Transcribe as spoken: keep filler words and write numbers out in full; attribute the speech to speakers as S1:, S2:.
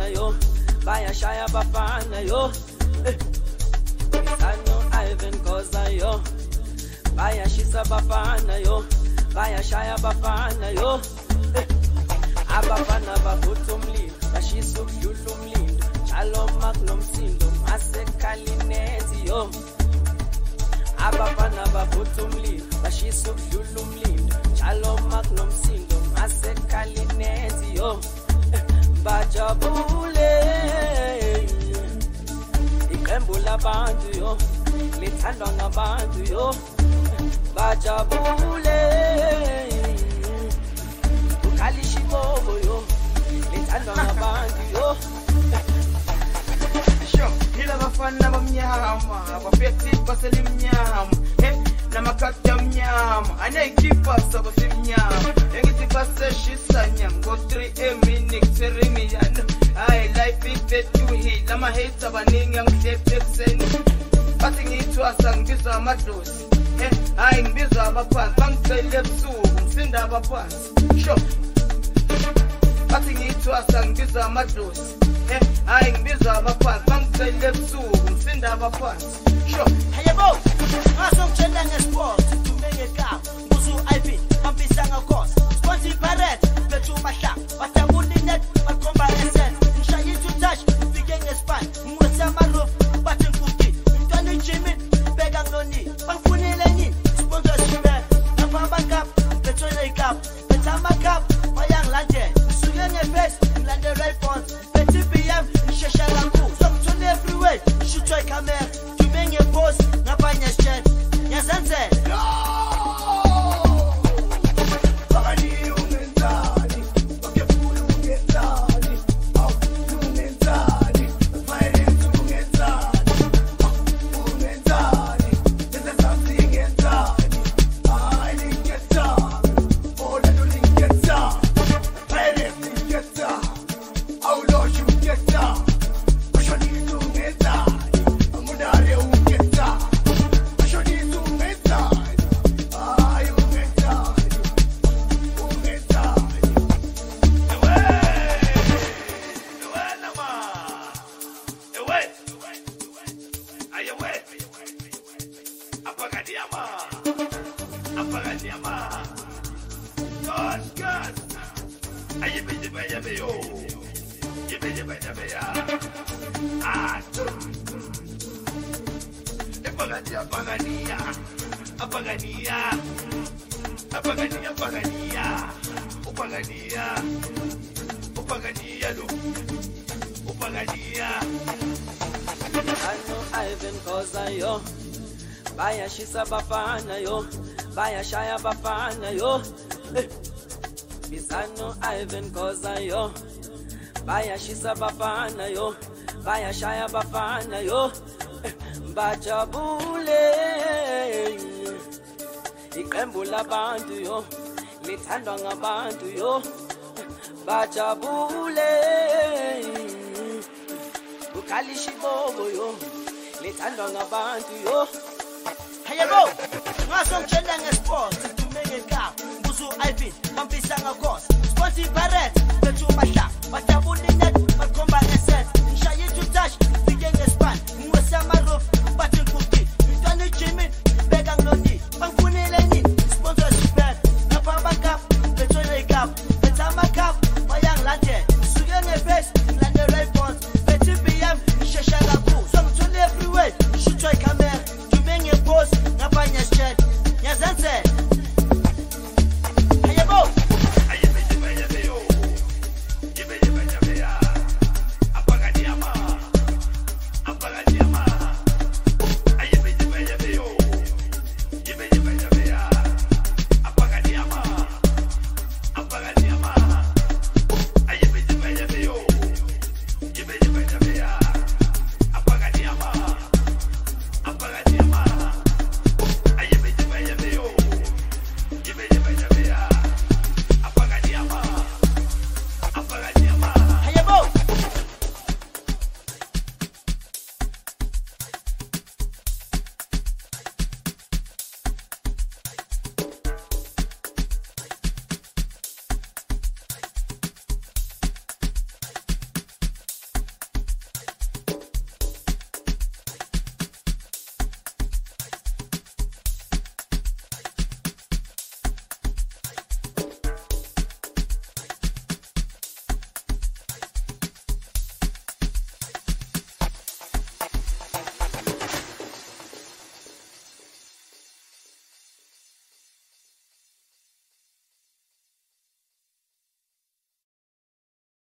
S1: bafana yo, bayashaya bafana yo. Bisano Ivan Koza yo, bayashisa bafana yo, bayashaya bafana yo. Abafana bavutha umlilo, bashisa ukudlula umlindo, njalo makunomsindo, masekalinethi yo. Abafana bavutha umlilo, bashisa ukudlula umlindo, njalo makunomsindo, masekalinethi yo. Bajabule iqembu labantu yo, lithandwa ngabantu yo. Bajabule ukhalishibobo yo, lithandwa ngabantu yo.
S2: Sho ila bafana bamnyama abafethi baselimnyama he namakati amnyama anayikhipha sabo simnyama engithi baseshisa nyama go three minutes seremiyana I life it to heal lama hate abaningi angihlephe kuseni bathi ngithwasa ngibizwa amadlozi he hayi ngibizwa abaphansi bangicela ebusuku ngisinda abaphansi sho bathi ngithwasa ngibizwa amadlozi he hayi ngibizwa abaphansi bangicela ebusuku ngisinda abaphansi sho
S3: hayebo ngaso ngitshela ngesport tumenge ka buzu I P bambisa ngakhosi sponti parrot bethu mahla batabuni net bakhomba essence ngishaya into touch fike ngespine ngwesa amaroof bathi ngikuki mntwana ujimmy beka ngoni bangifunile nini sponsorship ngapha backup bethu cup bethu makeup bayangilande suke ngeface ngilande red bonds bethu B M ngishesha kakhulu so ngithole everywhere shoot your camera tumenge boss ngapha chat yazenzela
S1: bayashisa bafana yo, bayashaya bafana yo. Bisano Ivan Koza yo, bayashisa bafana yo, bayashaya bafana yo. Bajabule iqembu labantu yo, lithandwa ngabantu yo. Bajabule ukhalishibobo yo, lithandwa ngabantu yo.
S3: hayebo ngaso ngitshela ngesport tumenge ka buzu I P bambisa ngakhosi sponti parrot bethu mahla batabuni net bakhomba essence ngishaya into touch fike ngespine ngwesa amaroof bathi